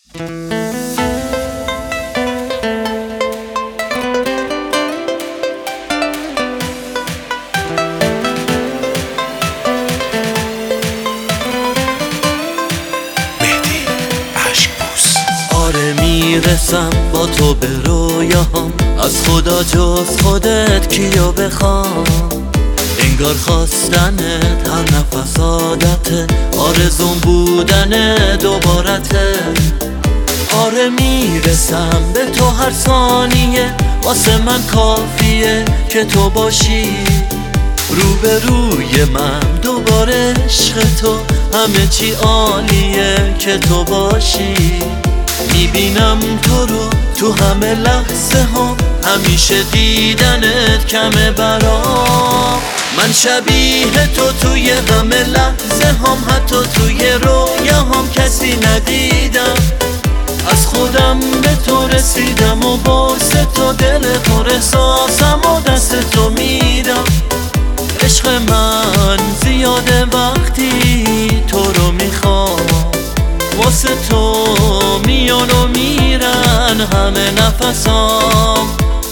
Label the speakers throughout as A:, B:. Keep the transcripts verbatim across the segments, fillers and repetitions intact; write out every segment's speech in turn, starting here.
A: آره میرسم با تو به رویاهام، از خدا جز خودت کیو بخوام. انگار خواستنت هر نفس عادته، آرزون بودن دوبارته. آره میرسم به تو هر ثانیه، واسه من کافیه که تو باشی روبروی من. دوباره عشق تو همه چی عالیه که تو باشی. میبینم تو رو تو همه لحظه ها، همیشه دیدنت کمه برام. من شبیه تو توی همه لحظه هم، حتی توی رویاهام کسی ندیدم. از خودم به تو رسیدم و واسه تو دل پر احساسم و دست تو میدم. عشق من زیاده وقتی تو رو میخوام، واسه تو میان و میرن همه نفسام.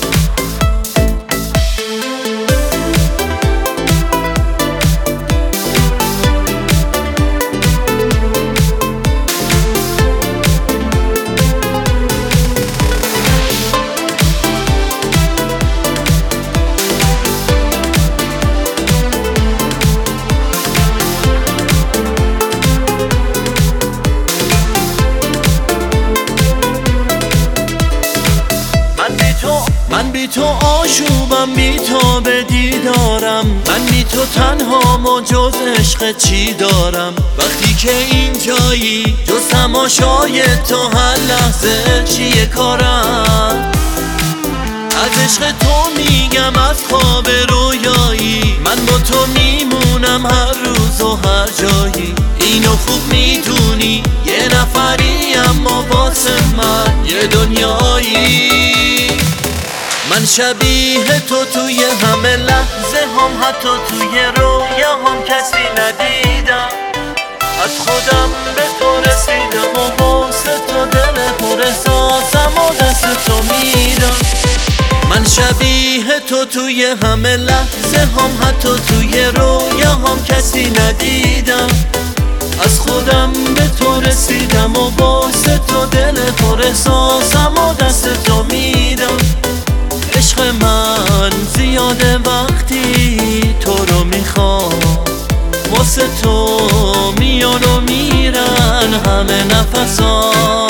A: من بی تو آشوبم، بی تو به دیدارم. من بی تو تنها و جز عشق چی دارم؟ وقتی که اینجایی جز تماشای تو هر لحظه چیه کارم؟ از عشق تو میگم از خواب رویایی، من با تو میمونم هر روز و هر جایی. اینو خوب میدونی یه نفری اما واسه من یه دنیایی. من شبیه تو توی همه لحظه هم، حتی توی رویاهام کسی ندیدم. از خودم به تو رسیدم و واسه تو دل پر احساسم و دست تو میدم. من شبیه تو توی همه لحظه هم، حتی توی رویاهام کسی ندیدم. از خودم به تو رسیدم و واسه تو دل پر احساسم و دست تو میدم. عشق من زیاده وقتی تو رو میخوام، واسه تو میان و میرن همه نفسام.